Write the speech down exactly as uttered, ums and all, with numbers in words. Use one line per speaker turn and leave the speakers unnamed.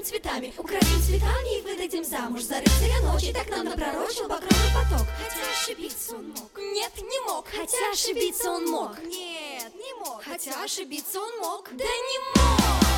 цветами. Украсим цветами и выдадим замуж за рыцаря ночи. Так нам напророчил багровый поток. Хотя ошибиться он мог. Нет, не мог. Хотя ошибиться он мог. Нет, не мог. Хотя ошибиться он мог. Да не мог.